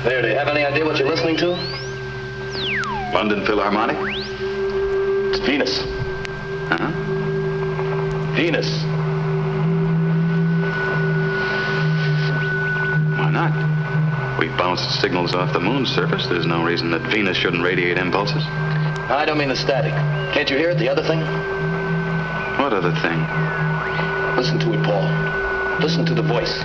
There, do you have any idea what you're listening to? London Philharmonic? It's Venus. Huh? Venus. Why not? We bounced signals off the moon's surface. There's no reason that Venus shouldn't radiate impulses. I don't mean the static. Can't you hear it? The other thing? What other thing? Listen to it, Paul. Listen to the voice.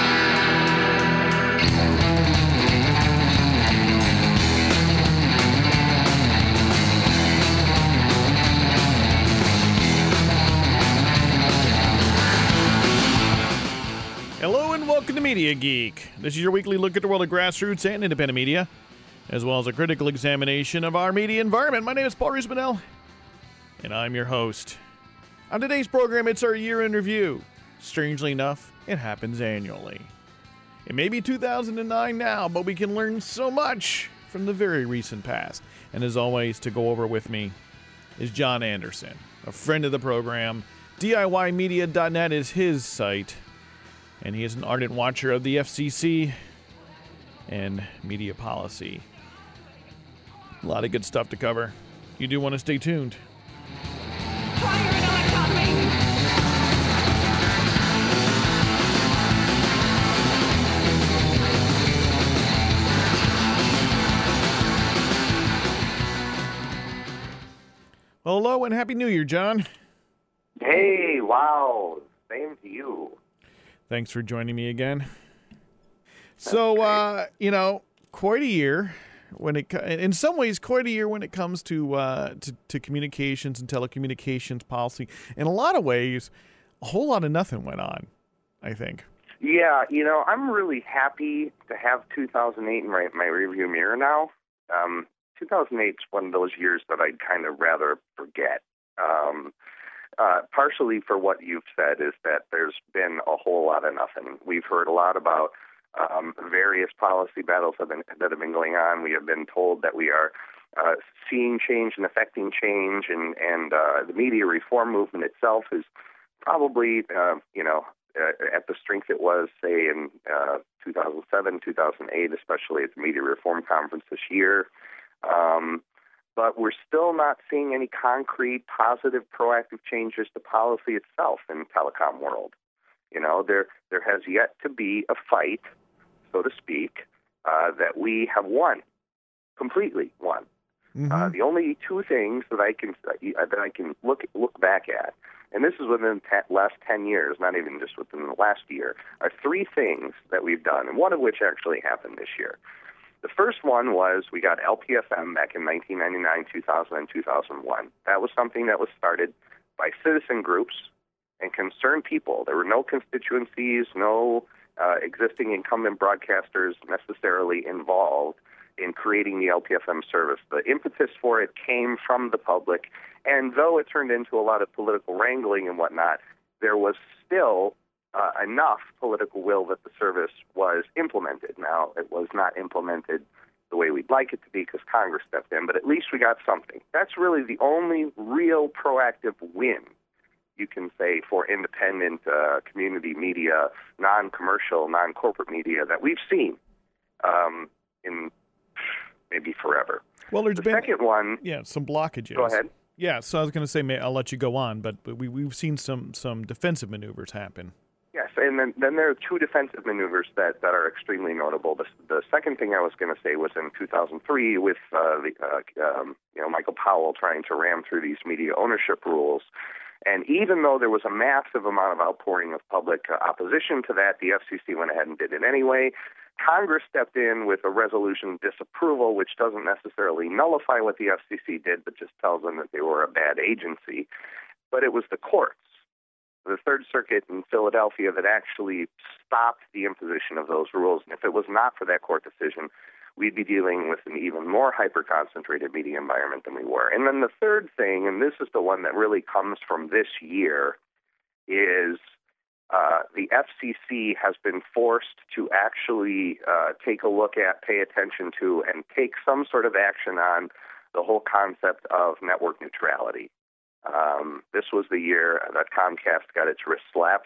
Hello and welcome to Media Geek. This is your weekly look at the world of grassroots and independent media, as well as a critical examination of our media environment. My name is Paul Riismanel, and I'm your host. On today's program, it's our year in review. Strangely enough, it happens annually. It may be 2009 now, but we can learn so much from the very recent past. And as always, to go over with me is John Anderson, a friend of the program. DIYmedia.net is his site, and he is an ardent watcher of the FCC and media policy. A lot of good stuff to cover. You do want to stay tuned. Well, hello and Happy New Year, John. Hey, wow. Same to you. Thanks for joining me again. So, quite a year in some ways, quite a year when it comes to communications and telecommunications policy. In a lot of ways, a whole lot of nothing went on, I think. Yeah, I'm really happy to have 2008 in my rearview mirror now. 2008 is one of those years that I'd kind of rather forget. Partially for what you've said is that there's been a whole lot of nothing. We've heard a lot about various policy battles that have been going on. We have been told that we are seeing change and affecting change, and the media reform movement itself is probably, at the strength it was, say, in 2007, 2008, especially at the Media Reform Conference this year. But we're still not seeing any concrete, positive, proactive changes to policy itself in the telecom world. There has yet to be a fight, so to speak, that we have won, completely won. Mm-hmm. The only two things that I can look back at, and this is within the last 10 years, not even just within the last year, are three things that we've done, and one of which actually happened this year. The first one was we got LPFM back in 1999, 2000, and 2001. That was something that was started by citizen groups and concerned people. There were no constituencies, no existing incumbent broadcasters necessarily involved in creating the LPFM service. The impetus for it came from the public, and though it turned into a lot of political wrangling and whatnot, there was still enough political will that the service was implemented. Now, it was not implemented the way we'd like it to be because Congress stepped in, but at least we got something. That's really the only real proactive win, you can say, for independent community media, non-commercial, non-corporate media that we've seen in maybe forever. Well, there's been second one, some blockages. Go ahead. Yeah, so I was going to say, I'll let you go on, but we've seen some defensive maneuvers happen. Yes, and then there are two defensive maneuvers that are extremely notable. The second thing I was going to say was in 2003 with Michael Powell trying to ram through these media ownership rules. And even though there was a massive amount of outpouring of public opposition to that, the FCC went ahead and did it anyway. Congress stepped in with a resolution of disapproval, which doesn't necessarily nullify what the FCC did, but just tells them that they were a bad agency. But it was the courts, the Third Circuit in Philadelphia, that actually stopped the imposition of those rules. And if it was not for that court decision, we'd be dealing with an even more hyper-concentrated media environment than we were. And then the third thing, and this is the one that really comes from this year, is the FCC has been forced to actually take a look at, pay attention to, and take some sort of action on the whole concept of network neutrality. This was the year that Comcast got its wrist slapped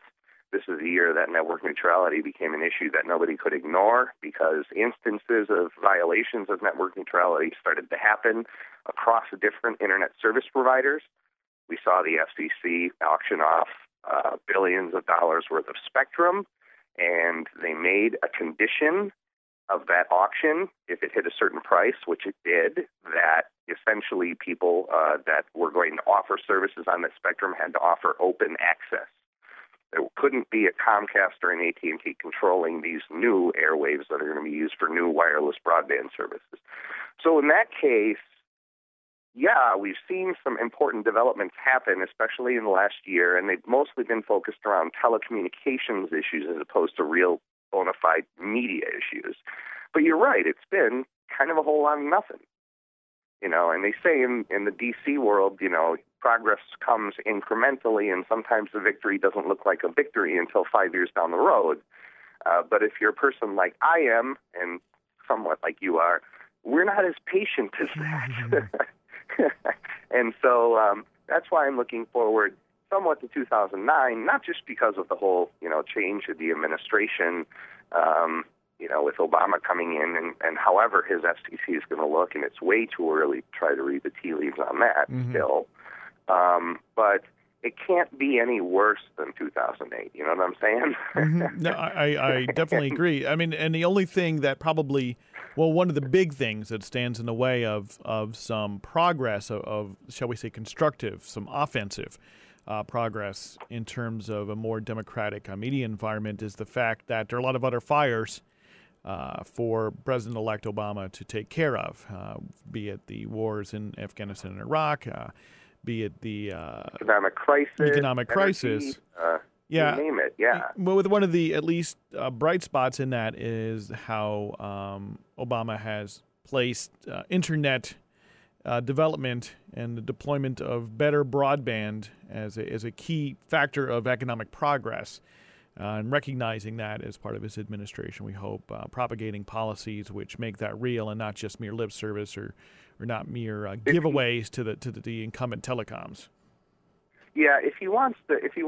This is a year that network neutrality became an issue that nobody could ignore because instances of violations of network neutrality started to happen across different internet service providers. We saw the FCC auction off billions of dollars worth of spectrum, and they made a condition of that auction, if it hit a certain price, which it did, that essentially people that were going to offer services on that spectrum had to offer open access. There couldn't be a Comcast or an AT&T controlling these new airwaves that are going to be used for new wireless broadband services. So in that case, yeah, we've seen some important developments happen, especially in the last year, and they've mostly been focused around telecommunications issues as opposed to real bona fide media issues. But you're right, it's been kind of a whole lot of nothing. And they say in the D.C. world, progress comes incrementally, and sometimes the victory doesn't look like a victory until 5 years down the road. But if you're a person like I am, and somewhat like you are, we're not as patient as that. And so that's why I'm looking forward somewhat to 2009, not just because of the whole, change of the administration, with Obama coming in and however his FCC is going to look, and it's way too early to try to read the tea leaves on that still. But it can't be any worse than 2008. You know what I'm saying? No, I definitely agree. I mean, and the only thing that probably, one of the big things that stands in the way of some progress, of shall we say, constructive, some offensive progress in terms of a more democratic media environment is the fact that there are a lot of other fires for President-elect Obama to take care of, be it the wars in Afghanistan and Iraq, be it the economic crisis, yeah, you name it, yeah. Well, with one of the at least bright spots in that is how Obama has placed internet development and the deployment of better broadband as a key factor of economic progress. And recognizing that as part of his administration, we hope propagating policies which make that real and not just mere lip service or not mere giveaways to the incumbent telecoms. Yeah, if he wants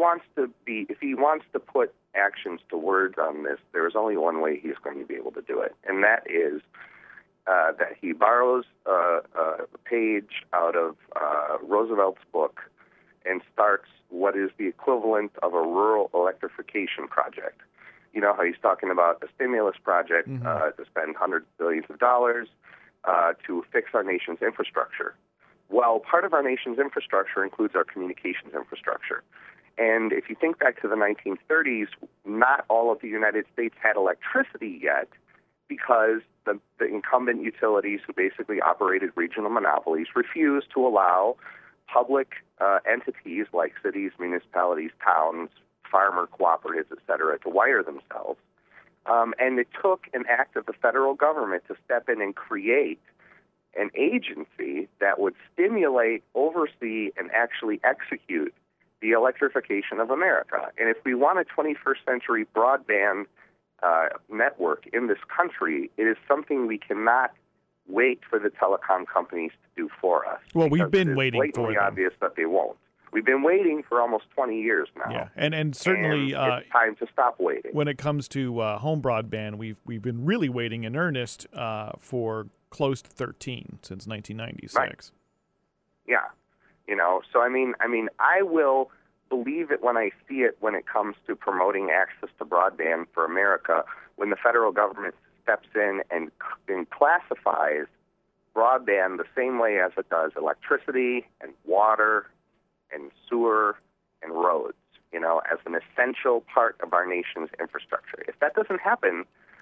to put actions to words on this, there is only one way he's going to be able to do it, and that is that he borrows a page out of Roosevelt's book and starts what is the equivalent of a rural electrification project. You know how he's talking about a stimulus project to spend hundreds of billions of dollars to fix our nation's infrastructure. Well, part of our nation's infrastructure includes our communications infrastructure. And if you think back to the 1930s, not all of the United States had electricity yet because the incumbent utilities who basically operated regional monopolies refused to allow public entities like cities, municipalities, towns, farmer cooperatives, et cetera, to wire themselves. And it took an act of the federal government to step in and create an agency that would stimulate, oversee, and actually execute the electrification of America. And if we want a 21st century broadband network in this country, it is something we cannot wait for the telecom companies to do for us. Well, we've been waiting for them. It's blatantly obvious that they won't. We've been waiting for almost 20 years now. Yeah, and certainly it's time to stop waiting. When it comes to home broadband, we've been really waiting in earnest for close to 13 since 1996. Right. Yeah, so I mean, I will believe it when I see it when it comes to promoting access to broadband for America, when the federal government steps in and classifies broadband the same way as it does electricity and water and sewer and roads, as an essential part of our nation's infrastructure. If that doesn't happen,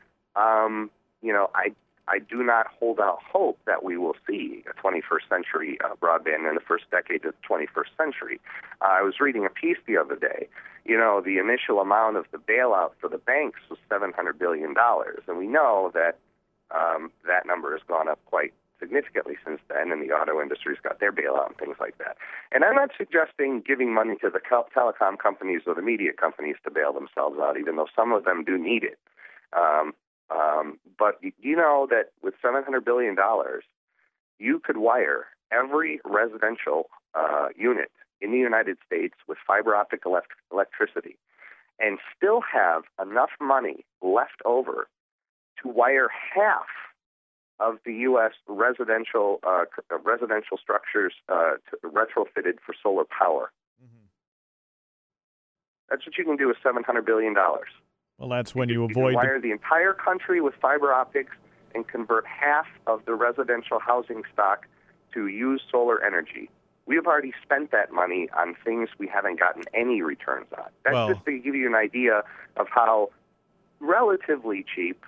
I do not hold out hope that we will see a 21st century broadband in the first decade of the 21st century. I was reading a piece the other day. The initial amount of the bailout for the banks was $700 billion, and we know that that number has gone up quite significantly since then, and the auto industry's got their bailout and things like that. And I'm not suggesting giving money to the telecom companies or the media companies to bail themselves out, even though some of them do need it. But you know that with $700 billion, you could wire every residential unit in the United States with fiber optic electricity. and still have enough money left over to wire half of the U.S. residential structures retrofitted for solar power. Mm-hmm. That's what you can do with $700 billion. Well, that's when you You avoid... can wire the entire country with fiber optics and convert half of the residential housing stock to use solar energy. We have already spent that money on things we haven't gotten any returns on. That's just to give you an idea of how relatively cheap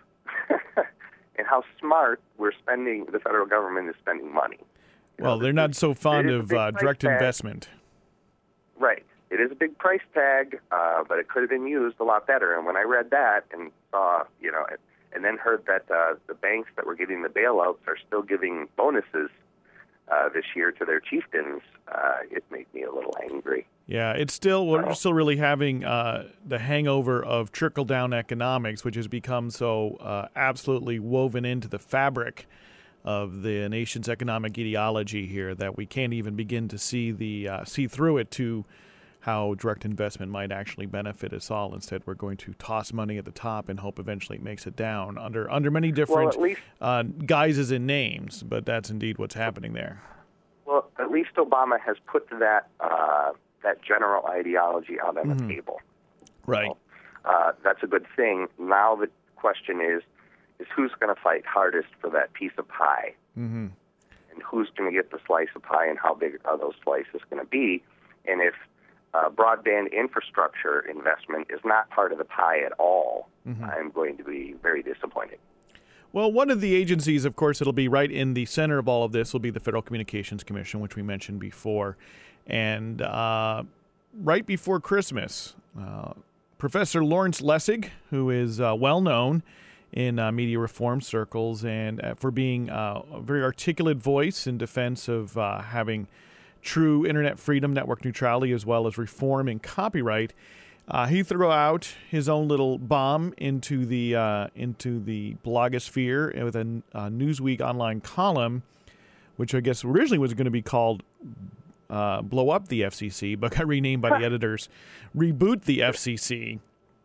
and how smart the federal government is spending money. Well, they're not so fond of direct investment. Right. It is a big price tag, but it could have been used a lot better. And when I read that and saw, and then heard that the banks that were getting the bailouts are still giving bonuses this year to their chieftains, it made me a little angry. Yeah, we're still really having the hangover of trickle-down economics, which has become so absolutely woven into the fabric of the nation's economic ideology here that we can't even begin to see through it to how direct investment might actually benefit us all. Instead, we're going to toss money at the top and hope eventually it makes it down under many different guises and names. But that's indeed what's happening there. Well, at least Obama has put that general ideology out on the table. Right. So, that's a good thing. Now the question is who's going to fight hardest for that piece of pie? Mm-hmm. And who's going to get the slice of pie, and how big are those slices going to be? And if broadband infrastructure investment is not part of the pie at all, I'm going to be very disappointed. Well, one of the agencies, of course, that'll be right in the center of all of this will be the Federal Communications Commission, which we mentioned before. And right before Christmas, Professor Lawrence Lessig, who is well known in media reform circles and for being a very articulate voice in defense of having true internet freedom, network neutrality, as well as reform and copyright, he threw out his own little bomb into the blogosphere with a Newsweek online column, which I guess originally was going to be called "Blow Up the FCC," but got renamed by the editors "Reboot the FCC,"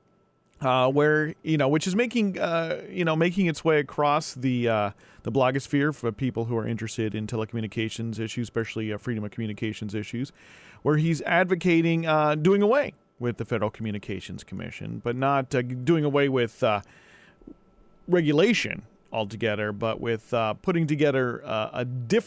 which is making its way across the blogosphere for people who are interested in telecommunications issues, especially freedom of communications issues, where he's advocating doing away with the Federal Communications Commission, but not doing away with regulation altogether, but with putting together a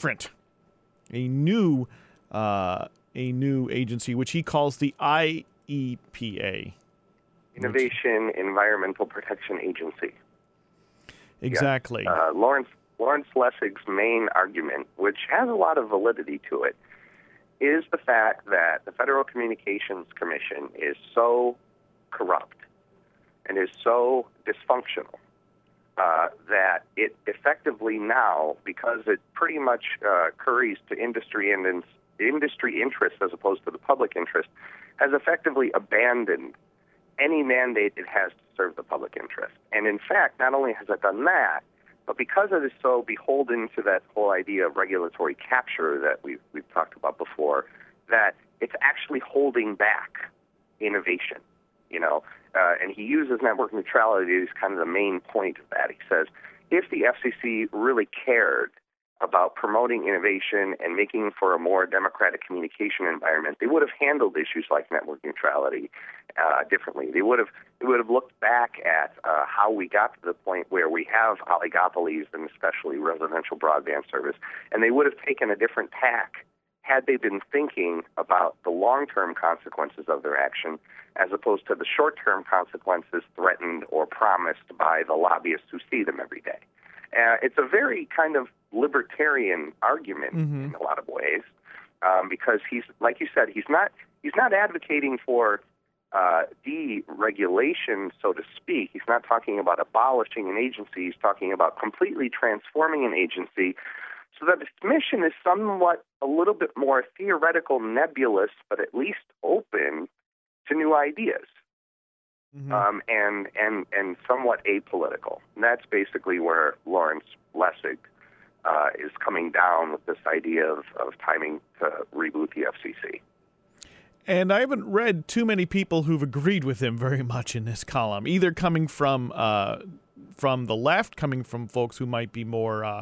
new agency, which he calls the IEPA. Innovation Environmental Protection Agency. Exactly. Yes. Lawrence Lessig's main argument, which has a lot of validity to it, is the fact that the Federal Communications Commission is so corrupt and is so dysfunctional that it effectively now, because it pretty much curries to industry and industry interest as opposed to the public interest, has effectively abandoned any mandate it has to serve the public interest. And in fact, not only has it done that, but because it is so beholden to that whole idea of regulatory capture that we've talked about before, that it's actually holding back innovation, and he uses network neutrality as kind of the main point of that. He says, if the FCC really cared about promoting innovation and making for a more democratic communication environment, they would have handled issues like network neutrality differently. They would have looked back at how we got to the point where we have oligopolies, and especially residential broadband service, and they would have taken a different tack had they been thinking about the long-term consequences of their action as opposed to the short-term consequences threatened or promised by the lobbyists who see them every day. It's a very kind of libertarian argument in a lot of ways, because he's, like you said, he's not advocating for deregulation, so to speak. He's not talking about abolishing an agency. He's talking about completely transforming an agency so that its mission is somewhat a little bit more theoretical, nebulous, but at least open to new ideas. And somewhat apolitical. And that's basically where Lawrence Lessig is coming down with this idea of timing to reboot the FCC. And I haven't read too many people who've agreed with him very much in this column, either coming from the left, coming from folks who might be more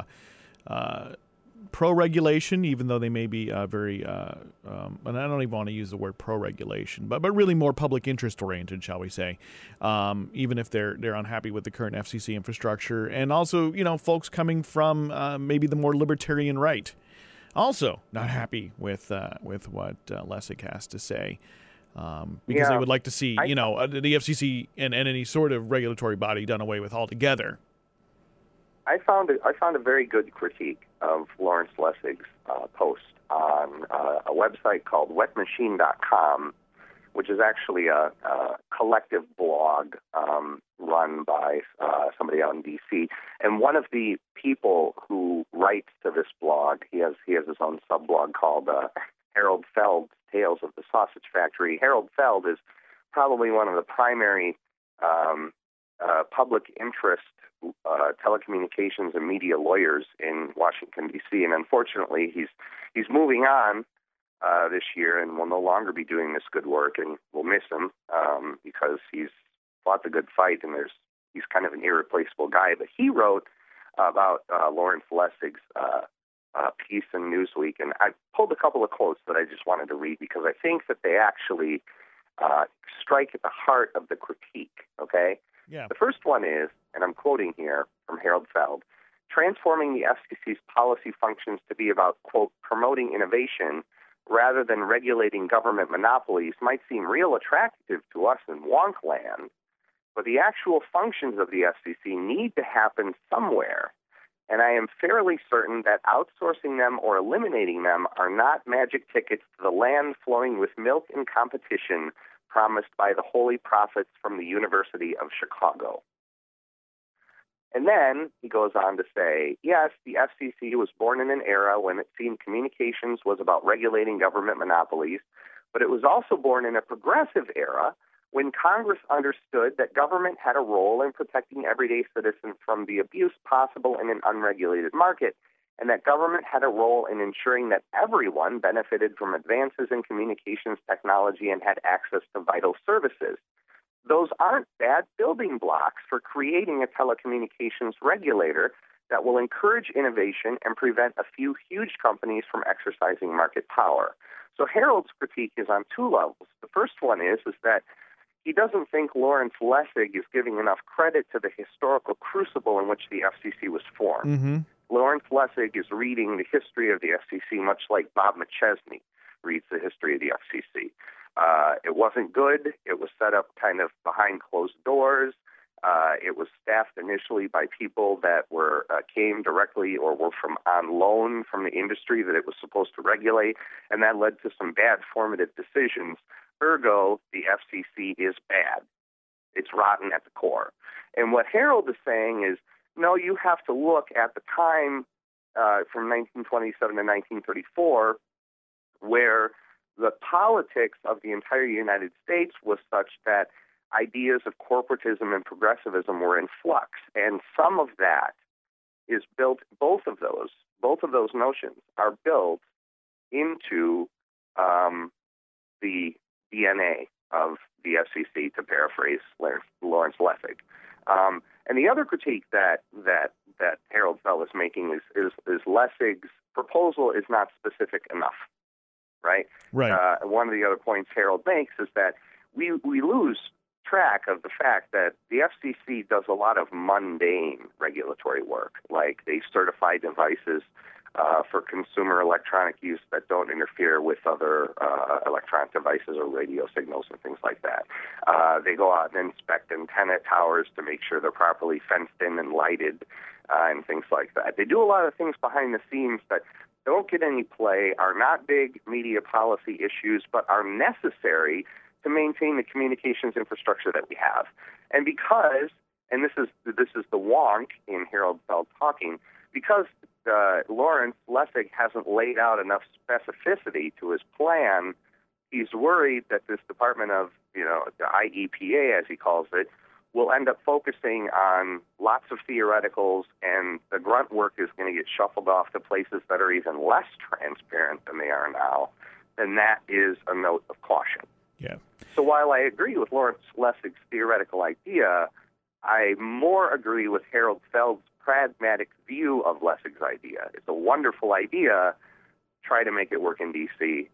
pro-regulation, even though they may be very, and I don't even want to use the word pro-regulation, but really more public interest oriented, shall we say, even if they're unhappy with the current FCC infrastructure, and also, folks coming from maybe the more libertarian right, also not happy with what Lessig has to say, because they would like to see, the FCC and any sort of regulatory body done away with altogether. I found a very good critique of Lawrence Lessig's post on a website called wetmachine.com, which is actually a collective blog run by somebody out in D.C. And one of the people who writes to this blog, he has his own sub-blog called Harold Feld's Tales of the Sausage Factory. Harold Feld is probably one of the primary public interest telecommunications and media lawyers in Washington, D.C., and unfortunately he's moving on this year and will no longer be doing this good work, and we'll miss him because he's fought the good fight, and he's kind of an irreplaceable guy. But he wrote about Lawrence Lessig's piece in Newsweek, and I pulled a couple of quotes that I just wanted to read because I think that they actually strike at the heart of the critique, okay? Yeah. The first one is, and I'm quoting here from Harold Feld, transforming the FCC's policy functions to be about, quote, promoting innovation rather than regulating government monopolies might seem real attractive to us in wonk land, but the actual functions of the FCC need to happen somewhere, and I am fairly certain that outsourcing them or eliminating them are not magic tickets to the land flowing with milk and competition promised by the holy prophets from the University of Chicago. And then he goes on to say, yes, the FCC was born in an era when it seemed communications was about regulating government monopolies, but it was also born in a progressive era when Congress understood that government had a role in protecting everyday citizens from the abuse possible in an unregulated market, and that government had a role in ensuring that everyone benefited from advances in communications technology and had access to vital services. Those aren't bad building blocks for creating a telecommunications regulator that will encourage innovation and prevent a few huge companies from exercising market power. So Harold's critique is on two levels. The first one is that he doesn't think Lawrence Lessig is giving enough credit to the historical crucible in which the FCC was formed. Mm-hmm. Lawrence Lessig is reading the history of the FCC much like Bob McChesney reads the history of the FCC. It wasn't good. It was set up kind of behind closed doors. It was staffed initially by people that came directly or were on loan from the industry that it was supposed to regulate, and that led to some bad formative decisions. Ergo, the FCC is bad. It's rotten at the core. And what Harold is saying is, no, you have to look at the time from 1927 to 1934 where the politics of the entire United States was such that ideas of corporatism and progressivism were in flux. And some of that is built, both of those notions are built into the DNA of the FCC, to paraphrase Lawrence Lessig. And the other critique that Harold Feld is making is Lessig's proposal is not specific enough, right? Right. One of the other points Harold makes is that we lose track of the fact that the FCC does a lot of mundane regulatory work, like they certify devices for consumer electronic use that don't interfere with other electronic devices or radio signals and things like that. They go out and inspect antenna towers to make sure they're properly fenced in and lighted and things like that. They do a lot of things behind the scenes that don't get any play, are not big media policy issues, but are necessary to maintain the communications infrastructure that we have. And because, and this is the wonk in Harold Feld talking, because Lawrence Lessig hasn't laid out enough specificity to his plan, he's worried that this Department of, the IEPA, as he calls it, will end up focusing on lots of theoreticals, and the grunt work is going to get shuffled off to places that are even less transparent than they are now, And that is a note of caution. Yeah. So while I agree with Lawrence Lessig's theoretical idea, I more agree with Harold Feld's pragmatic view of Lessig's idea. It's a wonderful idea. Try to make it work in D.C.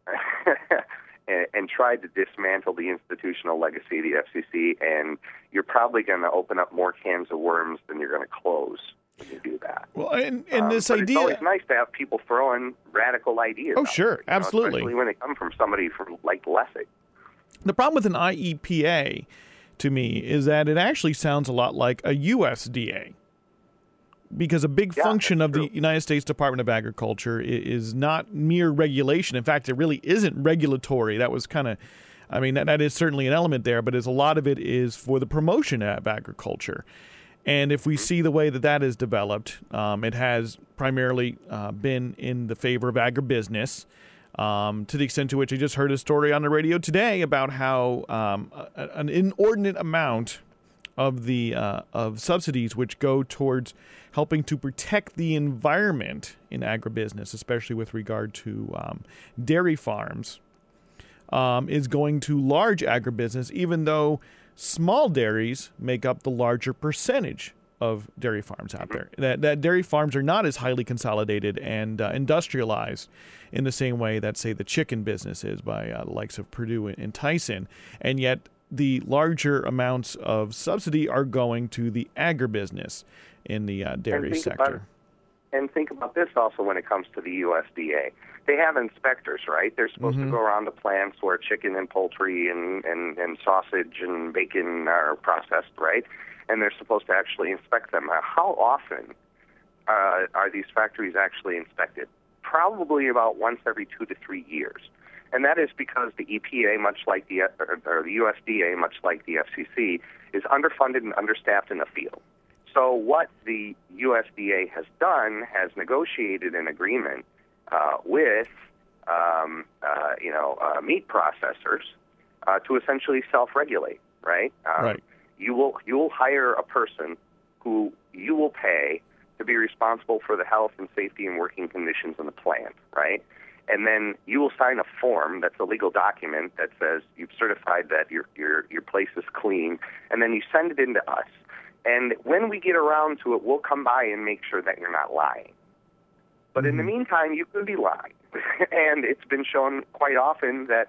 and try to dismantle the institutional legacy of the FCC, and you're probably going to open up more cans of worms than you're going to close when you do that. Well, and this but idea... It's always nice to have people throw in radical ideas. Oh, sure, absolutely. Especially when they come from somebody like Lessig. The problem with an IEPA, to me, is that it actually sounds a lot like a USDA. Because a big function of the United States Department of Agriculture is not mere regulation. In fact, it really isn't regulatory. That was kind of, I mean, that is certainly an element there, but a lot of it is for the promotion of agriculture. And if we see the way that is developed, it has primarily been in the favor of agribusiness, to the extent to which I just heard a story on the radio today about how an inordinate amount of the of subsidies which go towards helping to protect the environment in agribusiness, especially with regard to dairy farms, is going to large agribusiness, even though small dairies make up the larger percentage of dairy farms out there. That dairy farms are not as highly consolidated and industrialized in the same way that, say, the chicken business is by the likes of Purdue and Tyson, and yet the larger amounts of subsidy are going to the agribusiness in the dairy sector. And think about this also when it comes to the USDA. They have inspectors, right? They're supposed to go around the plants where chicken and poultry and sausage and bacon are processed, right? And they're supposed to actually inspect them. How often are these factories actually inspected? Probably about once every 2 to 3 years. And that is because the EPA, much like the USDA, much like the FCC, is underfunded and understaffed in the field. So what the USDA has done has negotiated an agreement with meat processors to essentially self-regulate, right? Right. You will hire a person who you will pay to be responsible for the health and safety and working conditions in the plant, right? And then you will sign a form that's a legal document that says you've certified that your place is clean, and then you send it in to us. And when we get around to it, we'll come by and make sure that you're not lying. But in the meantime, you could be lying. And it's been shown quite often that,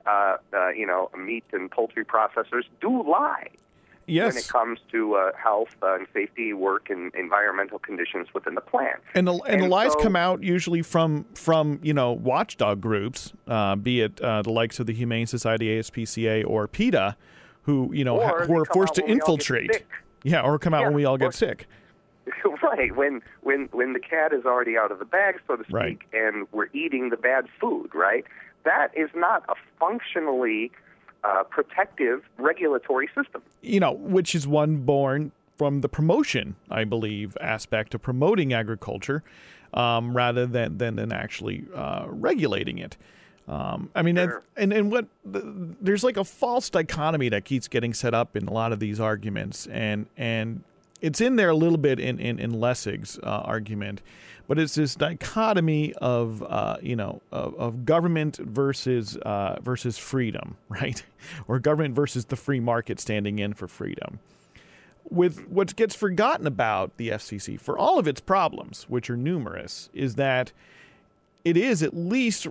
meat and poultry processors do lie. Yes. When it comes to health and safety, work, and environmental conditions within the plant. And the lies come out usually from watchdog groups, be it the likes of the Humane Society, ASPCA, or PETA, who who are forced to infiltrate. Yeah, or come out when we all get sick. Right, when the cat is already out of the bag, so to speak, right, and we're eating the bad food, right? That is not a functionally protective regulatory system. Which is one born from the promotion, I believe, aspect of promoting agriculture rather than actually regulating it. Sure. There's like a false dichotomy that keeps getting set up in a lot of these arguments, and it's in there a little bit in Lessig's argument, but it's this dichotomy of government versus freedom, right? Or government versus the free market standing in for freedom. With what gets forgotten about the FCC, for all of its problems, which are numerous, is that it is at least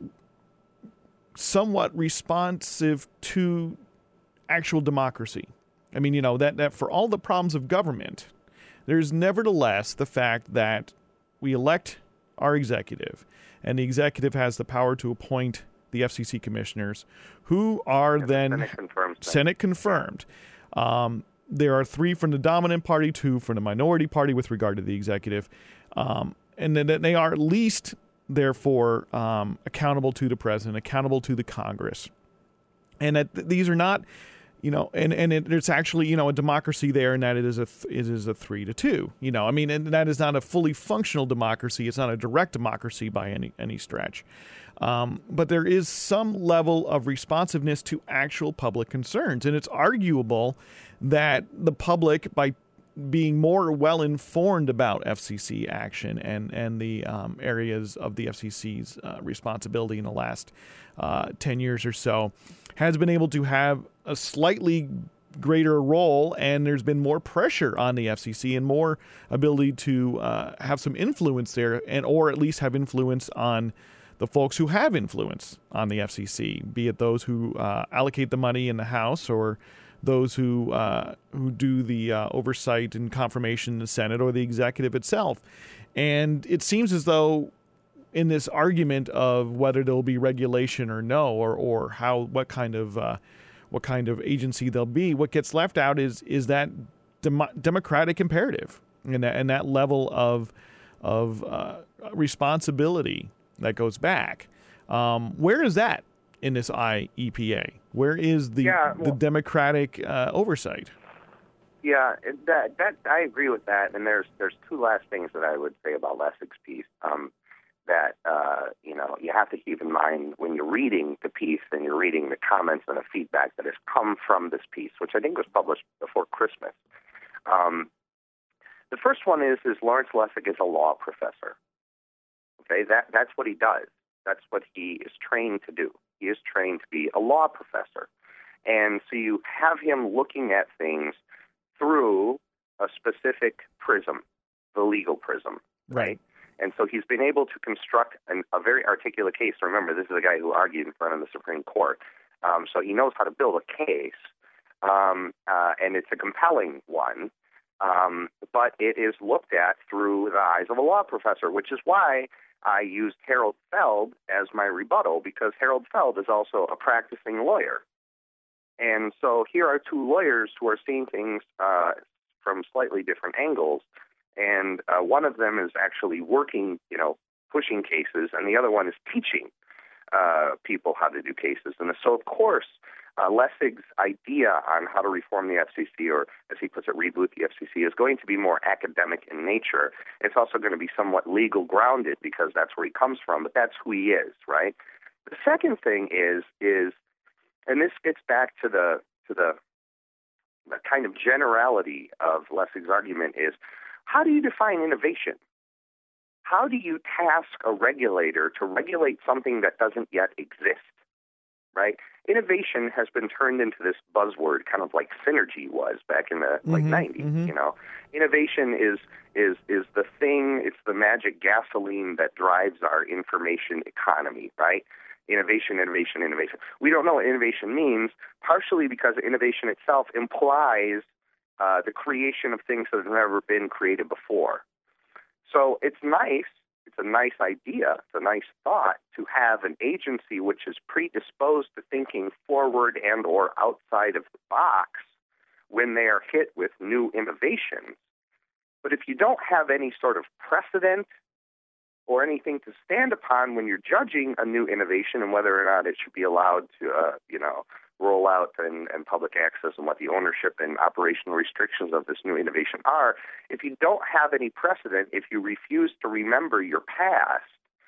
somewhat responsive to actual democracy. I mean, that for all the problems of government, there's nevertheless the fact that we elect our executive, and the executive has the power to appoint the FCC commissioners, who are then Senate confirmed. There are 3 from the dominant party, 2 from the minority party with regard to the executive, and then they are at least therefore accountable to the president, accountable to the Congress, and that these are not, it's actually a democracy there, and that it is a 3-2. And that is not a fully functional democracy. It's not a direct democracy by any stretch, but there is some level of responsiveness to actual public concerns, and it's arguable that the public, by being more well-informed about FCC action and the areas of the FCC's responsibility in the last 10 years or so, has been able to have a slightly greater role, and there's been more pressure on the FCC and more ability to have some influence there, and or at least have influence on the folks who have influence on the FCC, be it those who allocate the money in the House or those who do the oversight and confirmation in the Senate or the executive itself. And it seems as though in this argument of whether there will be regulation or no, or what kind of agency there'll be, what gets left out is that democratic imperative and that level of responsibility that goes back. Where is that in this IEPA? Where is the democratic oversight? Yeah, that I agree with that. And there's two last things that I would say about Lessig's piece that you have to keep in mind when you're reading the piece and you're reading the comments and the feedback that has come from this piece, which I think was published before Christmas. The first one is Lawrence Lessig is a law professor. Okay, that's what he does. That's what he is trained to do. He is trained to be a law professor. And so you have him looking at things through a specific prism, the legal prism, right? And so he's been able to construct a very articulate case. Remember, this is a guy who argued in front of the Supreme Court. So he knows how to build a case, and it's a compelling one. But it is looked at through the eyes of a law professor, which is why I used Harold Feld as my rebuttal, because Harold Feld is also a practicing lawyer. And so here are two lawyers who are seeing things from slightly different angles. And one of them is actually working, pushing cases, and the other one is teaching people how to do cases. And so, of course, Lessig's idea on how to reform the FCC, or as he puts it, reboot the FCC, is going to be more academic in nature. It's also going to be somewhat legal grounded because that's where he comes from, but that's who he is, right? The second thing is, and this gets back to the kind of generality of Lessig's argument, is how do you define innovation? How do you task a regulator to regulate something that doesn't yet exist, right? Innovation has been turned into this buzzword, kind of like synergy was back in the 90s, Innovation is the thing, it's the magic gasoline that drives our information economy, right? Innovation, innovation, innovation. We don't know what innovation means, partially because innovation itself implies the creation of things that have never been created before. So it's nice. It's a nice idea. It's a nice thought to have an agency which is predisposed to thinking forward and or outside of the box when they are hit with new innovations. But if you don't have any sort of precedent or anything to stand upon when you're judging a new innovation and whether or not it should be allowed to, roll out and public access and what the ownership and operational restrictions of this new innovation are, if you don't have any precedent, if you refuse to remember your past,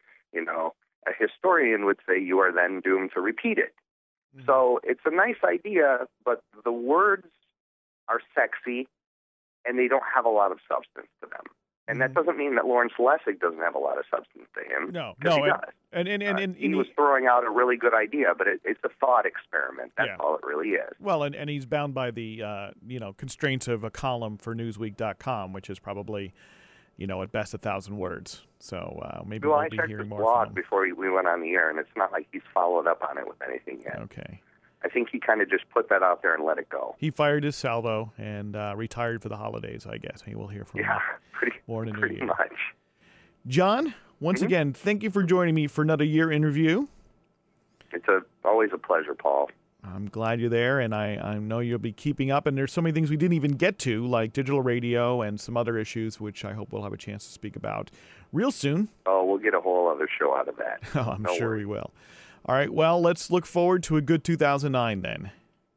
a historian would say you are then doomed to repeat it. Mm-hmm. So it's a nice idea, but the words are sexy and they don't have a lot of substance to them. And that doesn't mean that Lawrence Lessig doesn't have a lot of substance to him. No, he does. And he was throwing out a really good idea, but it's a thought experiment. That's all it really is. Well, and he's bound by the constraints of a column for Newsweek.com, which is probably at best 1,000 words. So maybe we'll be hearing more from him. I checked his blog before we went on the air, and it's not like he's followed up on it with anything yet. Okay. I think he kind of just put that out there and let it go. He fired his salvo and retired for the holidays, I guess. Maybe we'll hear from him more in the new year. Pretty much. John, once again, thank you for joining me for another year interview. It's always a pleasure, Paul. I'm glad you're there, and I know you'll be keeping up. And there's so many things we didn't even get to, like digital radio and some other issues, which I hope we'll have a chance to speak about real soon. Oh, we'll get a whole other show out of that. I'm sure we will. All right, well, let's look forward to a good 2009 then.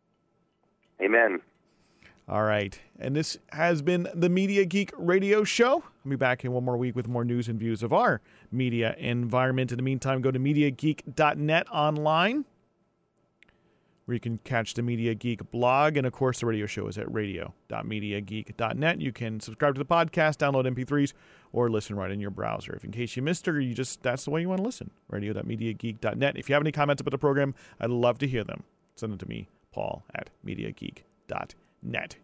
Amen. All right, and this has been the Media Geek Radio Show. I'll be back in one more week with more news and views of our media environment. In the meantime, go to MediaGeek.net online, where you can catch the Media Geek blog. And, of course, the radio show is at radio.mediageek.net. You can subscribe to the podcast, download MP3s, or listen right in your browser. If in case you missed it or that's the way you want to listen, radio.mediageek.net. If you have any comments about the program, I'd love to hear them. Send them to me, Paul, at mediageek.net.